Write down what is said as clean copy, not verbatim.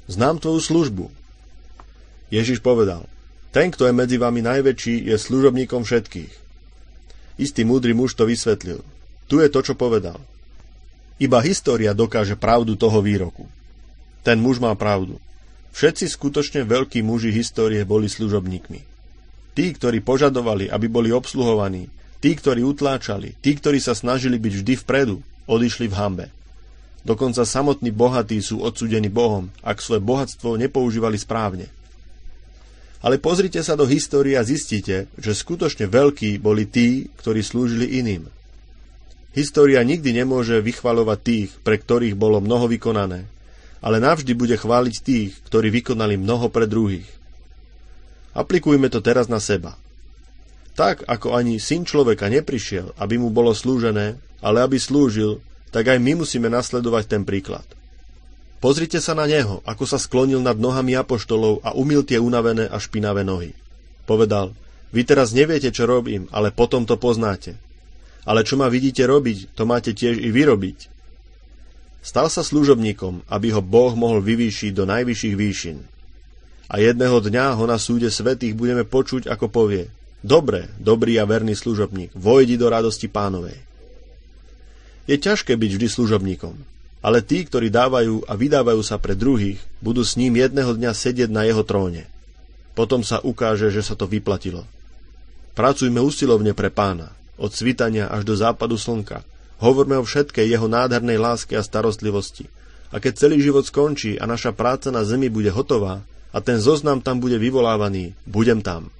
Znám tvoju službu. Ježiš povedal: Ten, kto je medzi vami najväčší, je služobníkom všetkých. Istý múdry muž to vysvetlil. Tu je to, čo povedal. Iba história dokáže pravdu toho výroku. Ten muž má pravdu. Všetci skutočne veľkí muži histórie boli služobníkmi. Tí, ktorí požadovali, aby boli obsluhovaní, tí, ktorí utláčali, tí, ktorí sa snažili byť vždy vpredu, odišli v hanbe. Dokonca samotní bohatí sú odsúdení Bohom, ak svoje bohatstvo nepoužívali správne. Ale pozrite sa do histórie a zistíte, že skutočne veľkí boli tí, ktorí slúžili iným. História nikdy nemôže vychvaľovať tých, pre ktorých bolo mnoho vykonané, ale navždy bude chváliť tých, ktorí vykonali mnoho pre druhých. Aplikujme to teraz na seba. Tak, ako ani Syn človeka neprišiel, aby mu bolo slúžené, ale aby slúžil, tak aj my musíme nasledovať ten príklad. Pozrite sa na neho, ako sa sklonil nad nohami apoštolov a umyl tie unavené a špinavé nohy. Povedal: Vy teraz neviete, čo robím, ale potom to poznáte. Ale čo ma vidíte robiť, to máte tiež i vy robiť. Stal sa služobníkom, aby ho Boh mohol vyvýšiť do najvyšších výšin. A jedného dňa ho na súde svätých budeme počuť, ako povie: Dobre, dobrý a verný služobník, vojdi do radosti Pánovej. Je ťažké byť vždy služobníkom, ale tí, ktorí dávajú a vydávajú sa pre druhých, budú s ním jedného dňa sedieť na jeho tróne. Potom sa ukáže, že sa to vyplatilo. Pracujme usilovne pre Pána, od svitania až do západu slnka. Hovorme o všetkej jeho nádhernej láske a starostlivosti. A keď celý život skončí a naša práca na zemi bude hotová a ten zoznam tam bude vyvolávaný, budem tam.